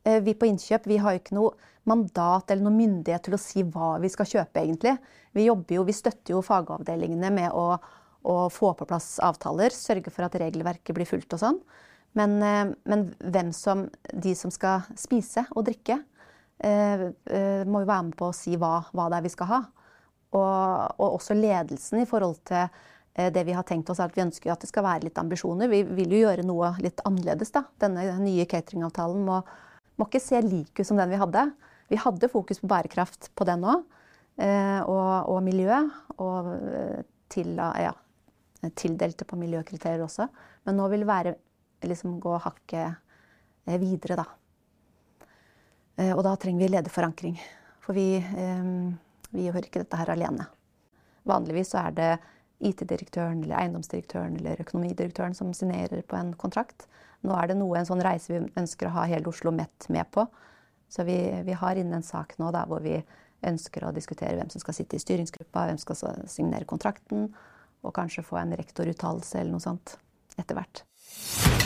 Vi på Innkjøp, vi har jo ikke noe mandat eller noe myndighet til å si hva vi skal kjøpe egentlig. Vi støtter jo fagavdelingene med å få på plass avtaler, sørge for at regelverket blir fulgt og sånn. Men de som skal spise og drikke, må jo være med på å si hva det er vi skal ha. Og også ledelsen i forhold til det vi har tenkt oss, at vi ønsker at det skal være litt ambisjoner. Vi vil jo gjøre noe litt annerledes da. Denne nye cateringavtalen må ikke se lik ut som den vi hadde. Vi hadde fokus på bærekraft på den også, og miljø, og tildelte på miljøkriterier også. Men nå vil det være gå hakket videre da. Og da trenger vi lederforankring, for vi gjør ikke dette her alene. Vanligvis så er det IT-direktøren, eller eiendomsdirektøren, eller økonomidirektøren som signerer på en kontrakt. Nå er det en sånn reise vi ønsker å ha hele Oslo Met med på. Så vi har inne en sak nå der hvor vi ønsker å diskutere hvem som skal sitte i styringsgruppa, hvem skal signere kontrakten, og kanskje få en rektoruttalelse eller noe sånt etter hvert.